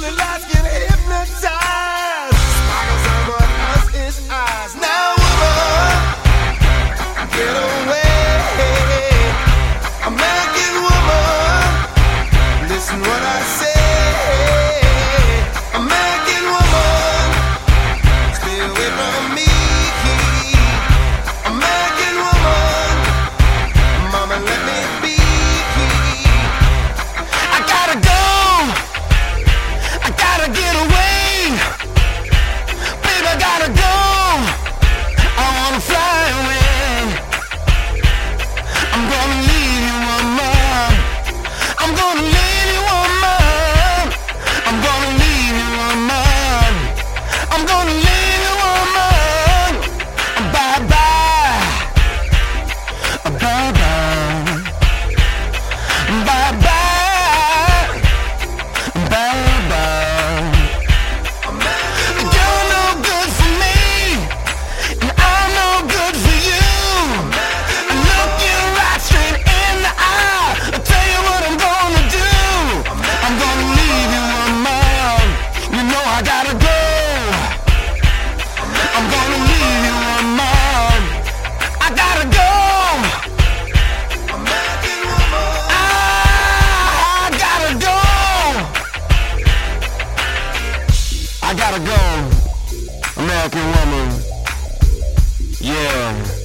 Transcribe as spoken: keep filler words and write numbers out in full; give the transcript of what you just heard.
Lonely lights get hypnotized. Sparkles on what else is eyes. Now, woman, get away. American woman, listen what I say. American woman, stay away from me. American woman, mama, let me be. I gotta go. I gotta get away. Baby, I gotta go. I wanna fly away. I'm gonna leave you, woman. I'm gonna leave you, woman. I'm gonna leave you, woman. I'm gonna leave you, woman. Bye bye. Bye bye. Bye bye. Bye bye. You're no good for me, and I'm no good for you. I look you right straight in the eye. I tell you what I'm gonna do. I'm gonna leave you, woman. You know I gotta go. I'm gonna leave you, woman. I gotta go. I gotta go. I gotta go. American woman. Yeah.